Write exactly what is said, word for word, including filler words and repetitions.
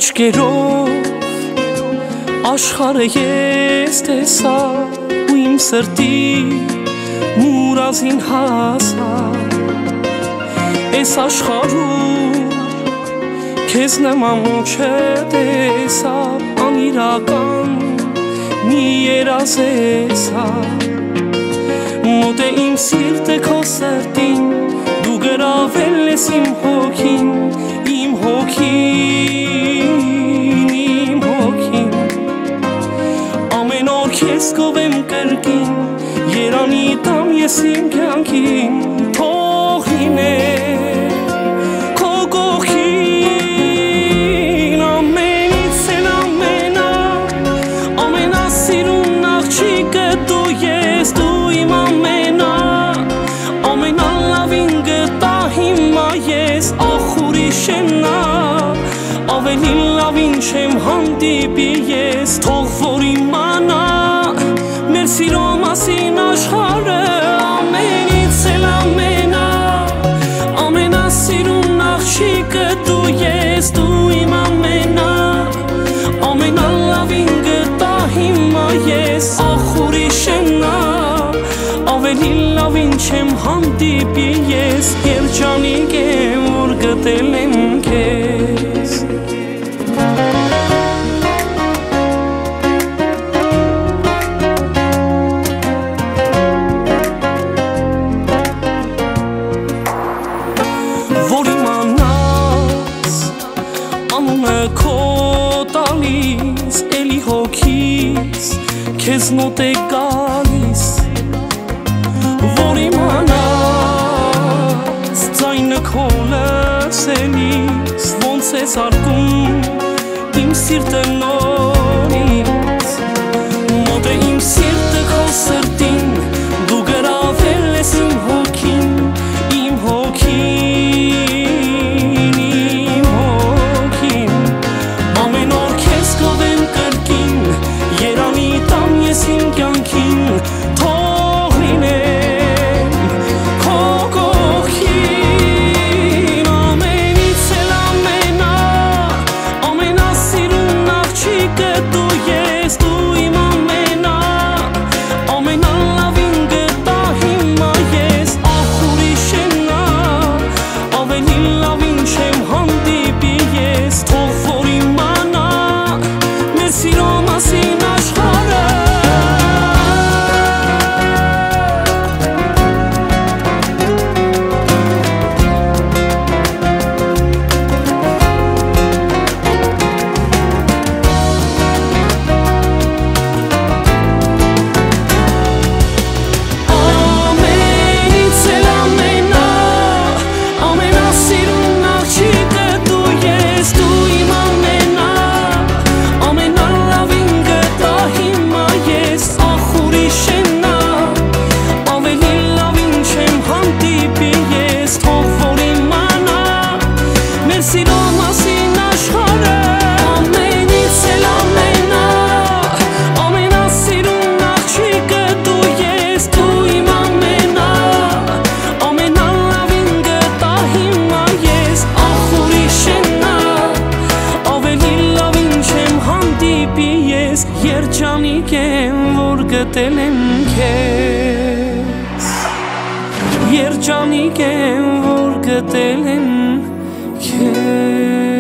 աչքերով աշխարհը ես տեսա ու իմ սրտի մուրազին հասա Այս աշխարհում քեզ նման չտեսա անիրական մի երազեսա Մոտ է իմ սիրտը քո սրտին դու գրավել ես իմ հոգին իմ հոգին իմ հոգին ամեն օր քեզ կովեմ կրկին երանի տամ ես իմ կյանքին թող լիներ քո կողքին ամենից էլ ամենա ամենասիրուն աղջիկը դու ես դու իմ ամենա ամենալավին գտա հիմա ես ախ ուրիշ եմ նա ավելի լավին չեմ հանդիպի ես թող որ իմանա մեր սիրո մասին աշխարհը ամենից էլ ամենա ամենասիրուն աղջիկը դու ես դու իմ ամենա ամենալավին գտա հիմա ես ախ ուրիշ եմ նա ավելի լավին չեմ հանդիպի ես երջանիկ եմ որ գտել եմ քեզ որ իմանաս անունը քո տալիս էլի հոգիս քեզ մոտ է գալիս որ իմանաս ձայնը քո լսելիս ոնց է զարկում իմ սիրտը նորից մոտ է իմ սիրտը քո սրտին դու գրավել ես իմ հոգին իմ հոգին իմ հոգին ամեն օր քեզ կովեմ կրկին երանի տամ ես իմ կյանքին թող լինեմ քո կողքին ամենից էլ ամենա ամենասիրուն աղջիկը դու ես դու իմ ամենա ամենալավին գտա հիմա ես ախ ուրիշ եմ նա ավելի լավին չեմ հանդիպի ես թող որ իմանա մեր սիրո մասին աշխարհը ամենից էլ ամենա ամենասիրուն աղջիկը դու ես դու իմ ամենա ամենալավին գտա հիմա ես ախ ուրիշ եմ նա ավելի լավին չեմ հանդիպի ես թող որ իմանա մեր սիրո մասին աշխարհը ամենից էլ ամենա ամենասիրուն աղջիկը դու ես դու իմ ամենա ամենալավին գտա հիմա ես ախ ուրիշ եմ նա ավելի լավին չեմ հանդիպի ես երջանիկ եմ որ գտել եմ քեզ երջանիկ եմ որ գտել եմ քեզ